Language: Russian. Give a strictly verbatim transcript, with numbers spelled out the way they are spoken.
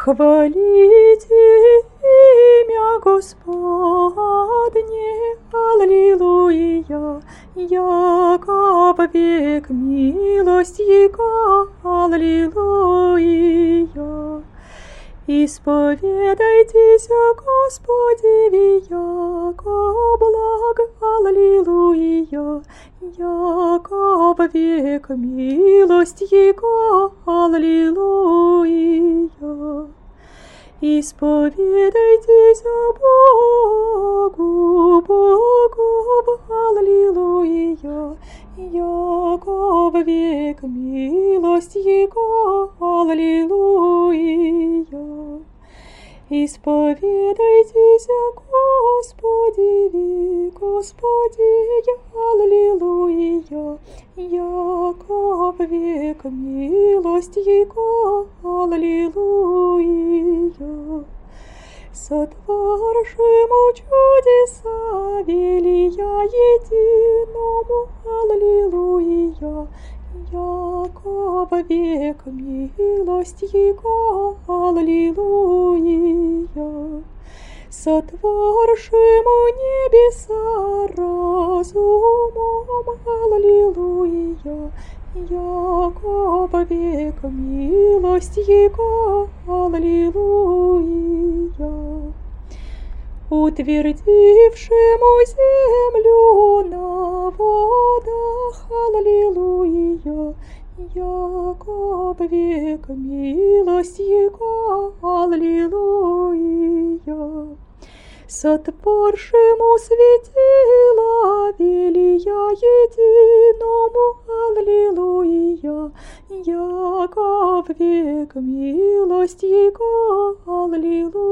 Хвалите имя Господне, аллилуйя, яко век милость Его, аллилуйя. Исповедайтесь Господи, яко благ, аллилуйя, яко век милость Его, аллилуйя. Исповедайтесь Богу, Богу, аллилуйя, яко век милость Его, аллилуйя. Исповедайтесь Господи, Господи, аллилуйя, яко век милость Его, аллилуйя. Сотворшему чудеса велия единому, аллилуйя, яко век милость Его, аллилуйя. Сотворшему небеса разумом, аллилуйя, яко век милость Его, аллилуйя. Утвердившему землю на водах, аллилуйя, яко век милость Его, аллилуйя. Сотворшему светила велия единому, аллилуйя, яко век милость Его, аллилуйя.